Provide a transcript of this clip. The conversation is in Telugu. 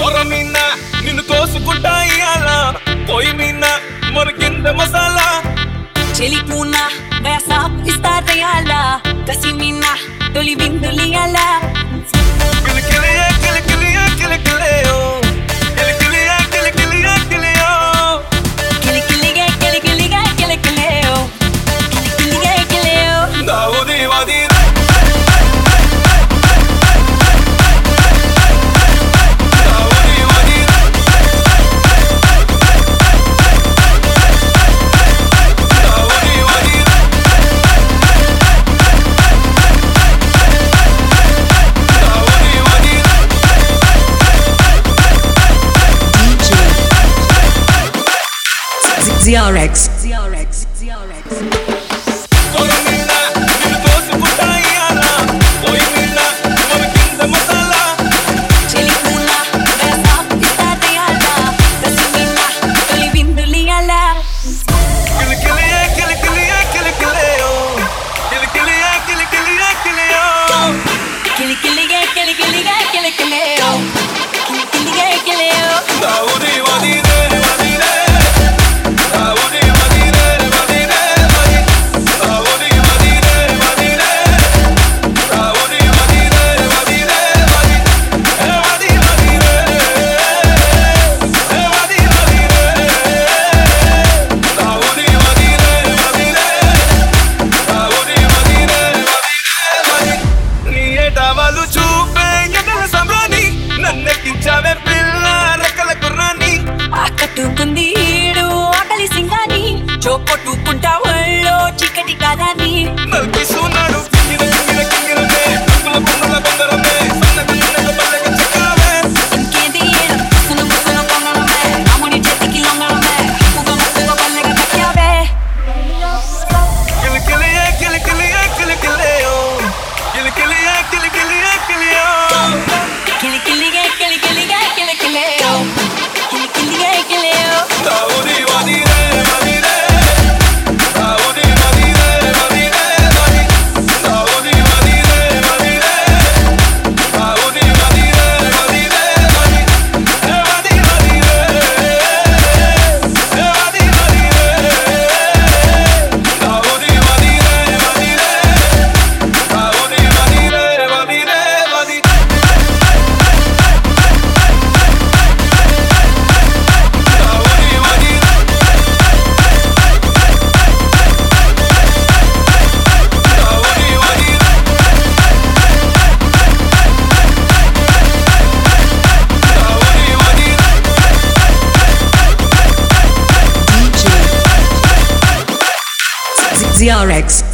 కొరమీన నిన్ను కోసుకుంటా ఇయాల పొయ్యి మీన మొరికింద మసాలా చెలిపూన వయసా ఇస్తారయాల కసిమిన తొలి బిందులియాల కిలికిలియే కిలికిలియే కిలికిలియో కిలికిలియే కిలికిలియే కిలియో కిలికిలిగే కిలికిలిగే కిలికిలియో కిలికిలిగే కిలియో దావుది వాది ZRX కొరమీన నిన్ను కోసుకుంటా ఇయాల పొయ్యి మీన మొరికింద మసాలా చెలిపూన వయసా ఇస్తారయాల కసిమిన తొలి బిందులియాల కిలికిలియే కిలికిలియే కిలికిలియో కిలికిలియే కిలికిలియే కిలియో కిలికిలిగే కిలికిలిగే కిలికిలియో కిలికిలిగే కిలియో దావుది వాది వాది దావుది వాది వాది దావుది వాది వాది దావుది వాది వాది వాది ఏ వాది వాది ఏ వాది వాది దావుది వాది వాది దావుది వాది వాది నీ ఏటవాలు చూపే ఎగల సంబ్రాని నన్నెక్కించావే పిల్ల రెక్కల కుర్రాని ఆకట్టుకుంది ఈడు ఆకలి సింగాని చోకొట్టుకుంటా ఒళ్ళో చీకటి కాదాని నల్పిస్తున్నాడు కింగిన కింగిన కింగినమే రంగుల పొంగల బంగారమే సన్నగ సన్నగ పల్లెక చెక్కావే ఇంకేది ముసులు ముసులు పొంగలమే రాముడి చేతికి లొంగలమే ముగ ముగ్గ పల్లెగా కట్టావే కిలికిలియే కిలికిలియే కిలికిలియో కిలికిలియే కిలికిలియే కిలియో కిలికిలిగే కిలికిలిగే కిలికిలియో కిలికిలిగే కిలియో దావుది వాది వాది దావుది వాది వాది దావుది వాది వాది దావుది వాది వాది ఏ వాది వాది ఏ వాది వాది దావుది వాది వాది దావుది వాది వాది దావుది వాది దావుది వాది దావుది వాది ZRX